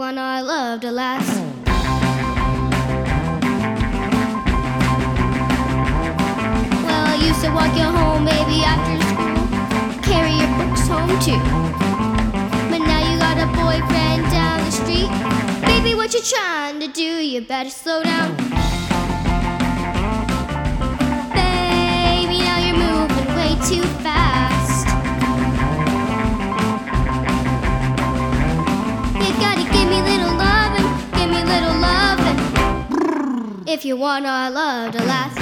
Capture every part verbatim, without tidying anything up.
want our love to last. Well, I used to walk you home, baby, after school, carry your books home too. But now you got a boyfriend down the street. Baby, what you trying to do? You better slow down. Baby, now you're moving way too fast. You gotta give me little lovin', give me little lovin', if you want our love to last.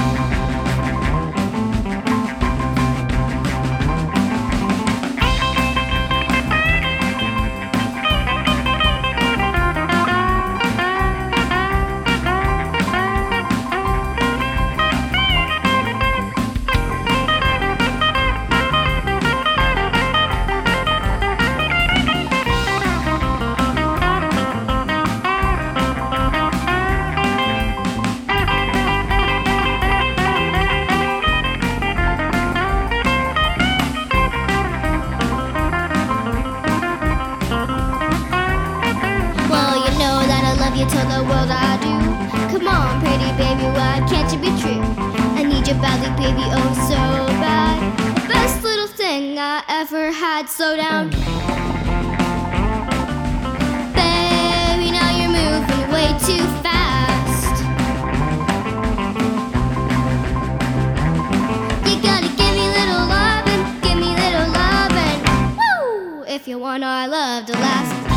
You tell the world I do. Come on, pretty baby, why can't you be true? I need you badly, baby, oh so bad. Best little thing I ever had. Slow down. Baby, now you're moving way too fast. You gotta give me little lovin', give me little lovin', woo, if you want our love to last.